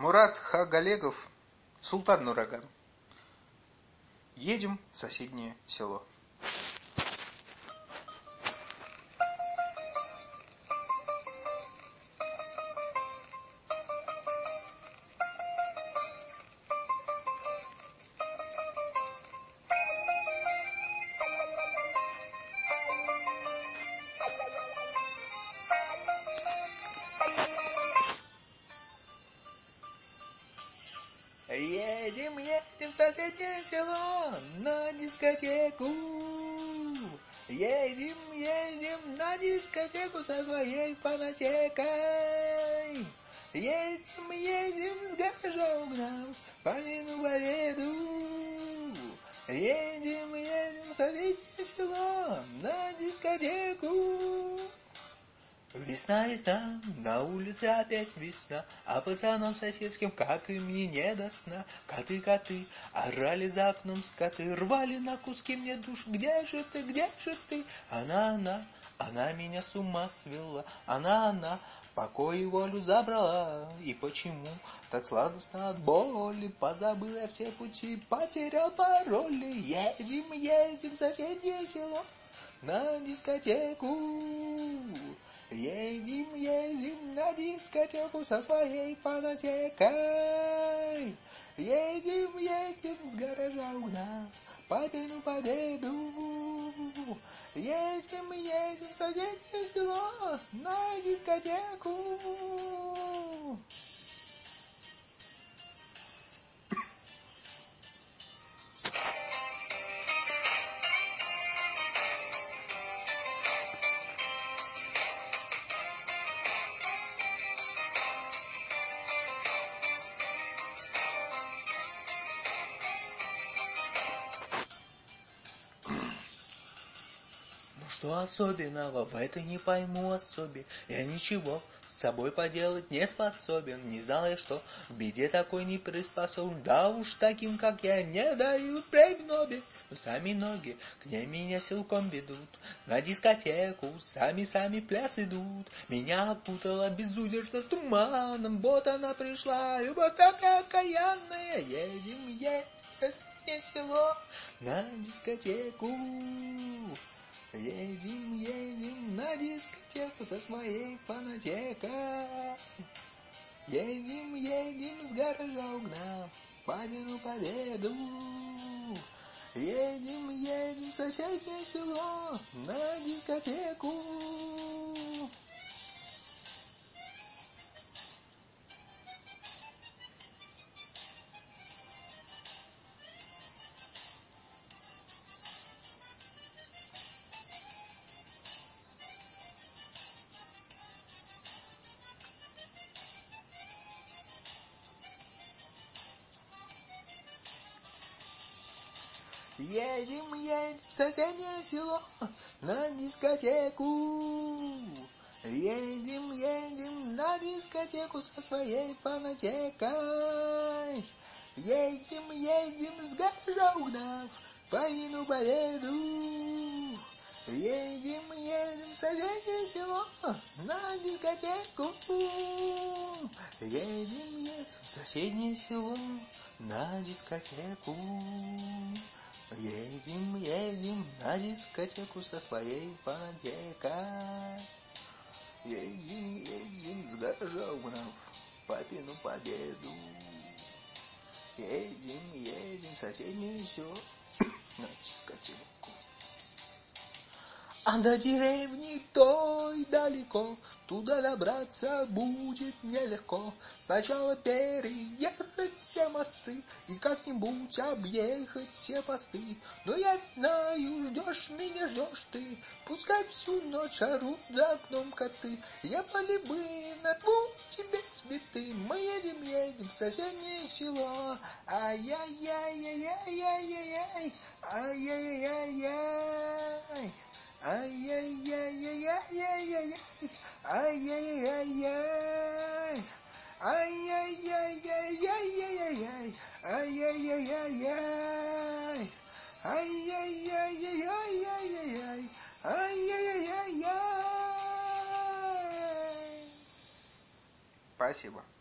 Мурат Хагалегов, Султан Нураган. Едем в соседнее село. Едем, едем в соседнее село на дискотеку. Едем, едем на дискотеку со своей фанатекой. Едем, едем с гаража угнав папину победу. Едем, едем в соседнее село на дискотеку. Весна, весна, на улице опять весна, а пацанам соседским, как и мне, не до сна. Коты, коты, орали за окном скоты, рвали на куски мне душу. Где же ты, где же ты? Она меня с ума свела. Она, покой и волю забрала. И почему так сладостно от боли? Позабыл я все пути, потерял пароли. Едем, едем в соседнее село на дискотеку. Едем, едем на дискотеку со своей фанатекой. Едем, едем с гаража угнав папину победу. Едем, едем в соседнее село на дискотеку. Что особенного в этой не пойму особе? Я ничего с собой поделать не способен. Не знал я, что в беде такой не приспособлен. Да уж таким, как я, не дают премии Нобель. Но сами ноги к ней меня силком ведут. На дискотеку сами пляс идут. Меня окутала безудержно туманом. Вот она пришла, любовь окаянная. Едем, едем в соседнее село на дискотеку. Едем, едем на дискотеку со своей фанатекой. Едем, едем с гаража угнав папину победу. Едем, едем в соседнее село на дискотеку. Едем, едем в соседнее село на дискотеку. Едем, едем на дискотеку со своей фанатекой. Едем, едем с гаража угнав папину победу. Едем, едем в соседнее село на дискотеку. Едем, едем в соседнее село на дискотеку. Едем, едем на дискотеку со своей фанатекой. Едем, едем с гаража угнав папину победу. Едем, едем в соседнее село на дискотеку. А до деревни той далеко, туда добраться будет нелегко. Сначала переехать все мосты и как-нибудь объехать все посты. Но я знаю, ждешь меня, ждешь ты, пускай всю ночь орут за окном коты. Ебали бы на двух тебе цветы, мы едем, едем в соседнее село. Ай-яй-яй-яй-яй-яй-яй, ай-яй-яй-яй. Ай-яй-яй-яй-яй-яй-яй, ай-яй-яй-яй, ай-яй-яй-яй-яй-яй-яй, ай-яй-яй-яй-яй, ай-яй-яй-яй-яй-яй-яй, ай-яй-яй-яй. Спасибо.